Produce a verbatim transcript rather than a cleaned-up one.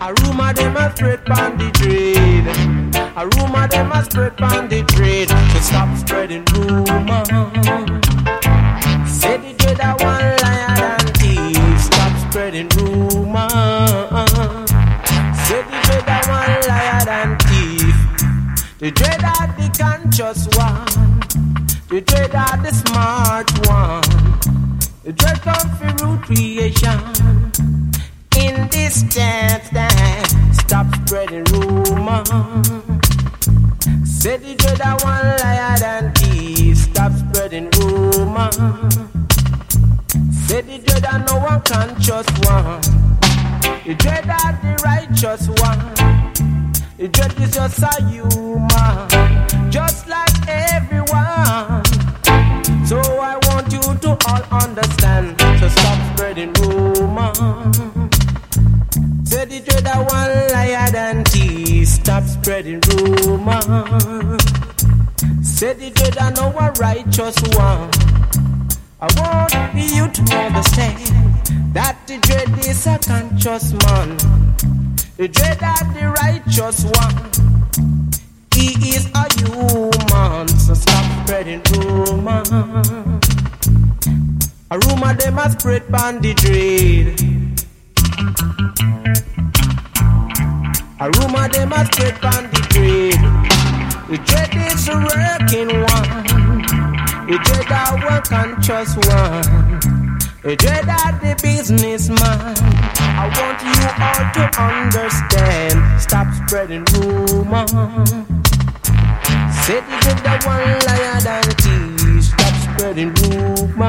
A rumor them a spread pon the trade. A rumor them a spread pon the trade. So stop spreading rumor. Say the dread a one liar and thief. Stop spreading rumor. Say the dread a one liar and thief. The dread are the conscious one. The dread are the smart one. The dread come for root creation. In this dance, dance, stop spreading rumor. Say the dread are one liar and thief. Stop spreading rumor. Say the dread are no one conscious one. The dread are the righteous one. The dread is just a human, just like everyone. So I want you to all understand. So stop spreading rumor. Say the dread are one liar than thief. Stop spreading rumor. Say the dread are no one righteous one. I want you to understand that the dread is a conscious man. The dread are the righteous one. He is a human. So stop spreading rumor. A rumor they must spread pon the dread. A rumor they must spread pon the dread. The dread is a working one. The dread are one conscious one. The dread are the businessman. I want you all to understand. Stop spreading rumor. Say the dread are one liar than thief. Stop spreading rumor.